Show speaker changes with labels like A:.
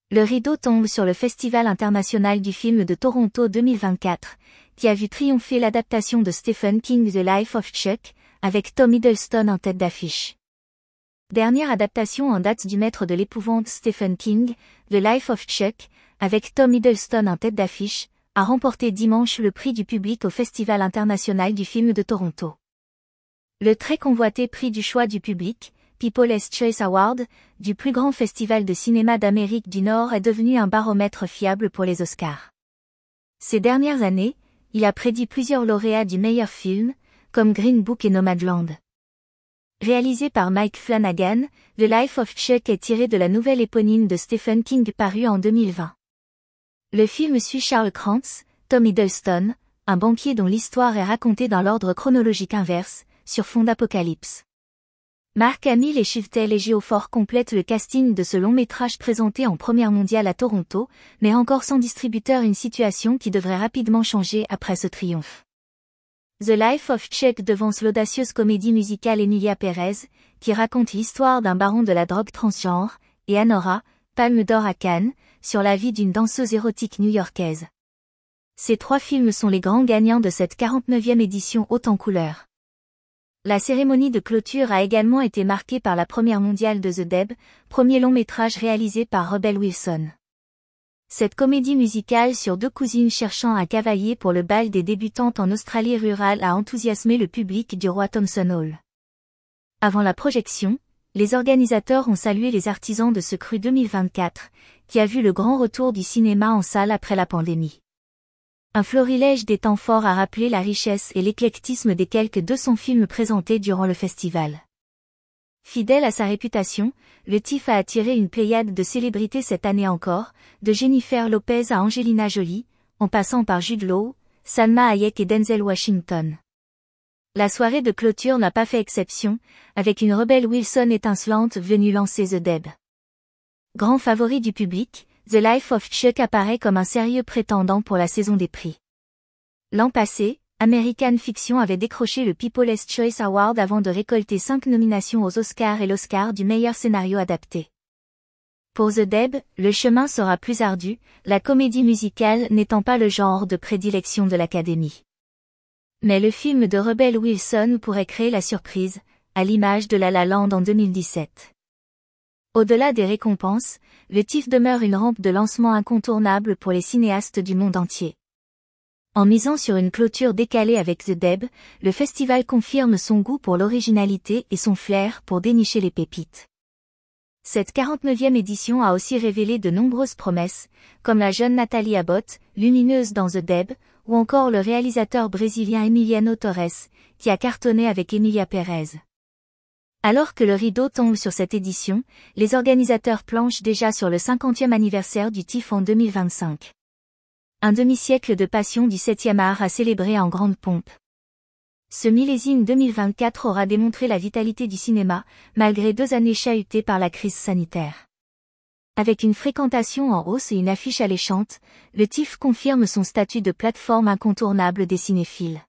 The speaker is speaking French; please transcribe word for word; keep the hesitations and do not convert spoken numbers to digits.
A: Le rideau tombe sur le Festival international du film de Toronto deux mille vingt-quatre, qui a vu triompher l'adaptation de Stephen King The Life of Chuck, avec Tom Hiddleston en tête d'affiche. Dernière adaptation en date du maître de l'épouvante Stephen King, The Life of Chuck, avec Tom Hiddleston en tête d'affiche, a remporté dimanche le prix du public au Festival international du film de Toronto. Le très convoité prix du choix du public, People's Choice Award, du plus grand festival de cinéma d'Amérique du Nord est devenu un baromètre fiable pour les Oscars. Ces dernières années, il a prédit plusieurs lauréats du meilleur film, comme Green Book et Nomadland. Réalisé par Mike Flanagan, The Life of Chuck est tiré de la nouvelle éponyme de Stephen King parue en deux mille vingt. Le film suit Charles Krantz, Tom Hiddleston, un banquier dont l'histoire est racontée dans l'ordre chronologique inverse, sur fond d'apocalypse. Mark Hamill et Chiwetel Ejiofor complètent le casting de ce long métrage présenté en première mondiale à Toronto, mais encore sans distributeur, une situation qui devrait rapidement changer après ce triomphe. The Life of Chuck devance l'audacieuse comédie musicale Emilia Pérez, qui raconte l'histoire d'un baron de la drogue transgenre, et Anora, Palme d'or à Cannes, sur la vie d'une danseuse érotique new-yorkaise. Ces trois films sont les grands gagnants de cette quarante-neuvième édition haute en couleurs. La cérémonie de clôture a également été marquée par la première mondiale de The Deb, premier long métrage réalisé par Rebel Wilson. Cette comédie musicale sur deux cousines cherchant un cavalier pour le bal des débutantes en Australie rurale a enthousiasmé le public du Roy Thomson Hall. Avant la projection, les organisateurs ont salué les artisans de ce cru deux mille vingt-quatre, qui a vu le grand retour du cinéma en salle après la pandémie. Un florilège des temps forts a rappelé la richesse et l'éclectisme des quelques deux cents films présentés durant le festival. Fidèle à sa réputation, le T I F a attiré une pléiade de célébrités cette année encore, de Jennifer Lopez à Angelina Jolie, en passant par Jude Law, Salma Hayek et Denzel Washington. La soirée de clôture n'a pas fait exception, avec une Rebel Wilson étincelante venue lancer The Deb. Grand favori du public, The Life of Chuck apparaît comme un sérieux prétendant pour la saison des prix. L'an passé, American Fiction avait décroché le People's Choice Award avant de récolter cinq nominations aux Oscars et l'Oscar du meilleur scénario adapté. Pour The Deb, le chemin sera plus ardu, la comédie musicale n'étant pas le genre de prédilection de l'Académie. Mais le film de Rebel Wilson pourrait créer la surprise, à l'image de La La Land en deux mille dix-sept. Au-delà des récompenses, le T I F demeure une rampe de lancement incontournable pour les cinéastes du monde entier. En misant sur une clôture décalée avec The Deb, le festival confirme son goût pour l'originalité et son flair pour dénicher les pépites. Cette quarante-neuvième édition a aussi révélé de nombreuses promesses, comme la jeune Nathalie Abbott, lumineuse dans The Deb, ou encore le réalisateur brésilien Emiliano Torres, qui a cartonné avec Emilia Pérez. Alors que le rideau tombe sur cette édition, les organisateurs planchent déjà sur le cinquantième anniversaire du T I F en deux mille vingt-cinq. Un demi-siècle de passion du septième art à célébrer en grande pompe. Ce millésime deux mille vingt-quatre aura démontré la vitalité du cinéma, malgré deux années chahutées par la crise sanitaire. Avec une fréquentation en hausse et une affiche alléchante, le T I F confirme son statut de plateforme incontournable des cinéphiles.